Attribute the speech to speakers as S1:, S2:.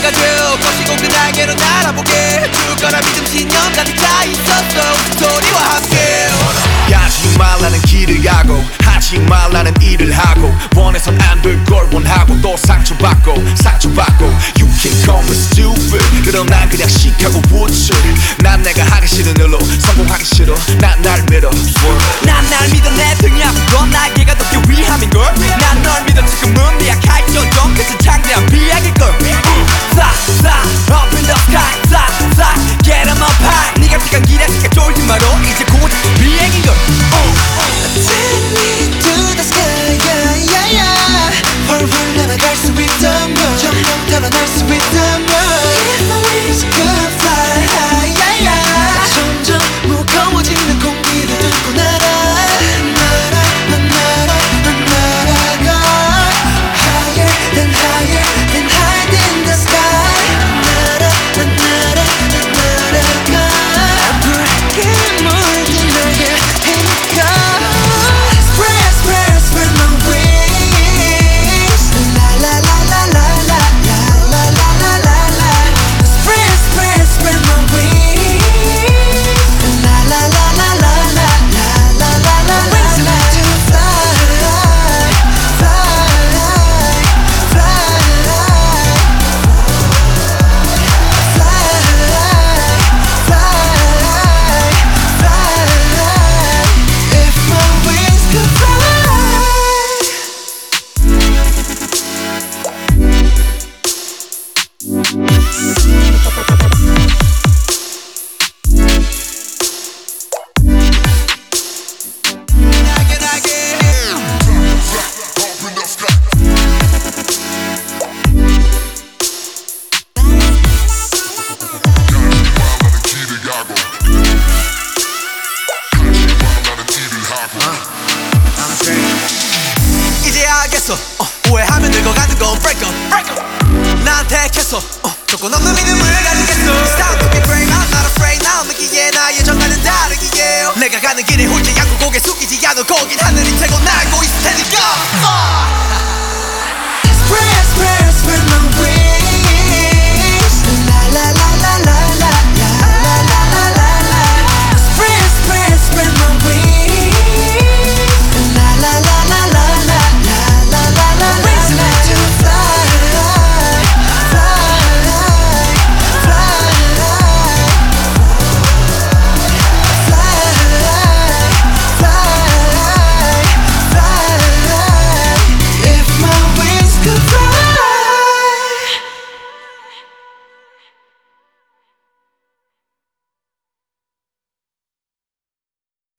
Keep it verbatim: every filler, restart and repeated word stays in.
S1: 가져 거시고 그 날개로 날아보게 줄 거라 믿음 신념 가득 차 있었어 소리와 함께
S2: 가지 말라는 길을 가고 하지 말라는 일을 하고 원해선 안 될 걸 원하고 또 상처받고 상처받고 You can call me stupid 그럼 난 그냥 시카고 부츠 난 내가 하기 싫은 일로 성공하기 싫어 난 날 믿어
S1: 난 날 믿어 내 등이 아픈 건 날개가 더 위함인걸 난 널 믿어 지금은 미약할지언정 그저 창대한 비약일걸 Fly fly up in the sky fly fly get 'em up high 네가 피간 길에 시가 쫄지 마로 이제 고작 비행인걸
S3: Take me to the sky yeah yeah yeah 훨훨 날아갈 수 있다면 점점 달아날 수 있다면 If my wings could fly high yeah yeah 점점 무거워지는 공기를 뚫고 날아 날아 난 날아 난 날아가 Higher than higher than higher than the sky 날아 난 날아 난 날아가 붉게 물든 날개 힘껏 Spread spread spread my wings La la la la la la la la la la la la Spread spread spread my wings La la la la la la la la la la la la To fly fly fly fly fly If my wings could fly
S1: 날개 날개 이제 알겠어 어, 오해하면 늙어가는 건 break up, break up. 난 택했어 어, 조건 없는 믿음을 가지겠어 It's time to be brave, I'm not afraid now 느끼기에 나의 정가는 다르기에 내가 가는 길에 홀지 않고 고개 숙이지 않을 거긴 하늘이 최고 날고 있을 테니까